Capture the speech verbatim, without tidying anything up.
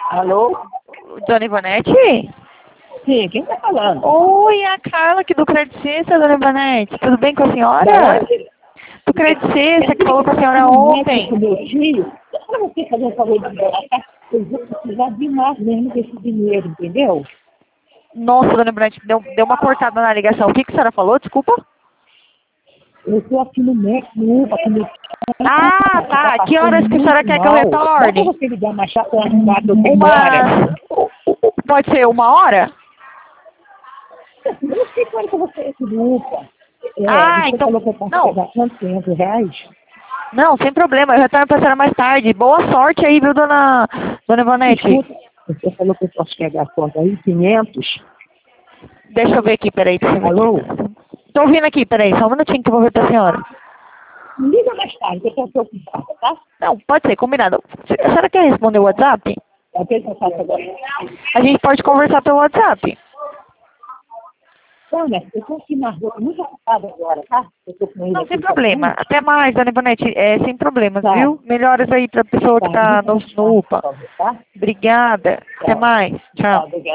Alô? Dona Ivonete? Sim, quem está falando? Oi, a Carla aqui do Crédito Cesta, Dona Ivonete. Tudo bem com a senhora? Do Crédito Cesta, que falou com a senhora ontem. Com meu filho, para você fazer um favor de colocar, eu vou precisar demais mesmo desse dinheiro, entendeu? Nossa, Dona Ivonete, deu, deu uma cortada na ligação. O que, que a senhora falou? Desculpa. Eu estou aqui no México, no UPA, com meu filho. Ah, tá. Que horas que a senhora quer que eu Dá retorne? para você ligar mais chato às quatro ou cinco horas? Uma... Pode ser uma hora? Não sei quando que você é aqui no UPA. É, Ah, você então... falou que eu posso Não, pegar quantos reais? não, sem problema. Eu retorno pra senhora mais tarde. Boa sorte aí, viu, Dona, Dona Ivonete? Escuta, você falou que eu posso pegar a conta aí, quinhentos. Deixa eu ver aqui, peraí. Deixa eu ver Alô? aqui. Tô ouvindo aqui, peraí. Só um minutinho que eu vou ver pra senhora. Liga mais tarde, que eu estou preocupada, tá? Não, pode ser, combinado. A senhora quer responder o WhatsApp? É o que eu faço agora. A gente pode conversar pelo WhatsApp. Olha, eu estou aqui na rua, muito ocupada agora, tá? Eu estou com ele Não, aqui, sem tá problema. bom? Até mais, Dona Ivonete. É, sem problemas, Tá. viu? Melhoras aí pra pessoa que Tá, tá liga no, mais no tarde, por UPA. favor, tá? Obrigada. Até Tchau. mais. Tá, Tchau. obrigada.